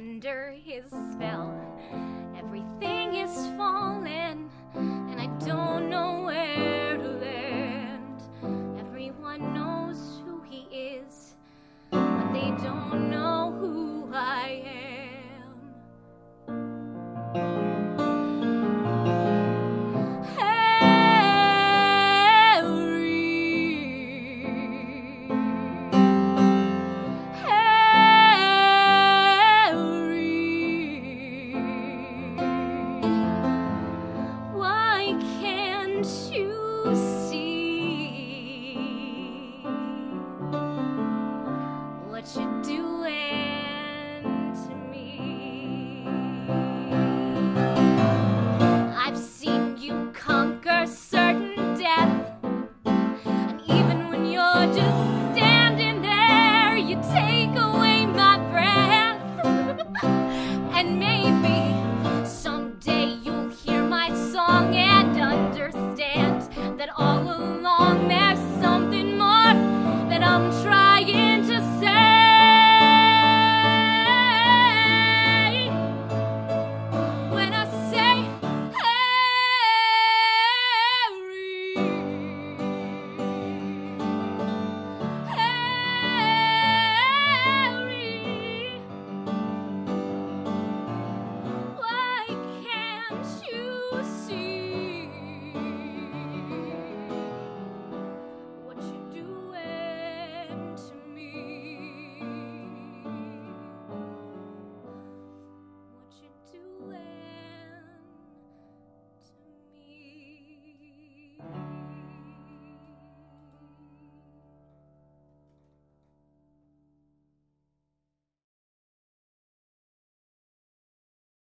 under his spell. Everything is falling, and I don't know where to land. Everyone knows who he is, but they don't know who I am. You're doing to me. I've seen you conquer certain death, and even when you're just standing there, you take away my breath. And maybe